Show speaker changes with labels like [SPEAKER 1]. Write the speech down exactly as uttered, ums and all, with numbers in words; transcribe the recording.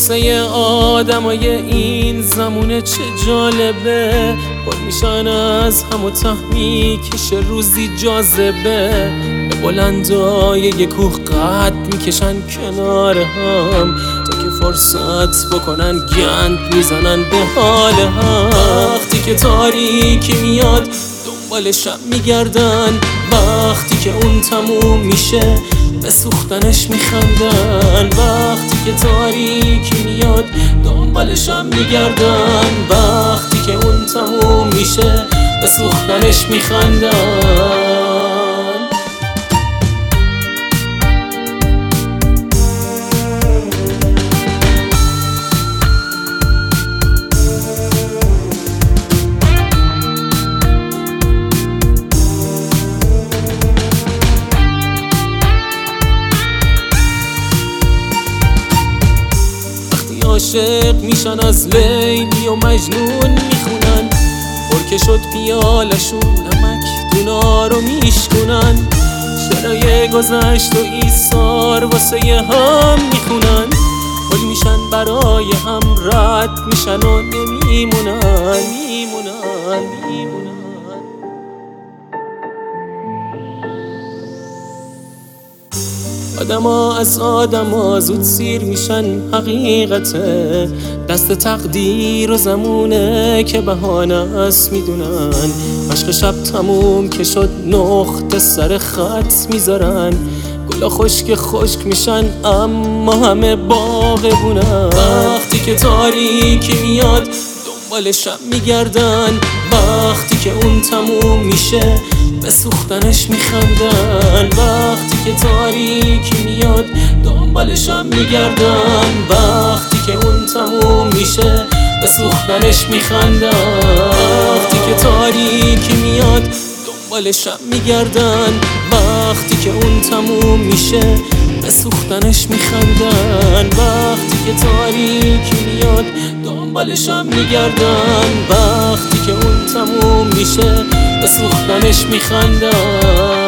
[SPEAKER 1] واسه آدمای این زمونه چه جالبه، پر میشن از هم و ته میکشه روزی جاذبه. به بلندای یه کوه قد میکشن کنار هم تا که فرصت بکنن گند میزنن به حال هم. وقتی که تاریکی میاد دنبال شب میگردن، وقتی که اون تموم میشه به سوختنش میخندن. وقتی که تاریکی میاد دنبال شب میگردن، وقتی که اون تموم میشه به سوختنش میخندن. عاشق میشن از لیلی و مجنون میخونن، پر که شد پیالشون نمک دونا رو میشکنن. شعرهای گذشت و ایثار واسه هم میخونن، پل میشن برای هم رد میشن و نمیمونن میمونن میمونن. آدما از آدما زود سیر میشن حقیقته، دست تقدیر و زمونه که بهانه است میدونن. عشق شب تموم که شد نقطه سر خط میذارن، گلا خشک خشک میشن اما همه باغبونن. وقتی که تاریکی میاد دنبال شب میگردن، وقتی که اون تموم میشه به سوختنش میخندن. وقتی که تاریکی میاد دنبال شب میگردن، وقتی که اون تموم میشه به سوختنش میخندن. وقتی که تاریکی میاد دنبال شب میگردن، وقتی که اون تموم میشه به سوختنش میخندن. وقتی که تاریکی میاد دنبال شب میگردن، وقتی که اون تموم میشه به سوختنش میخندن.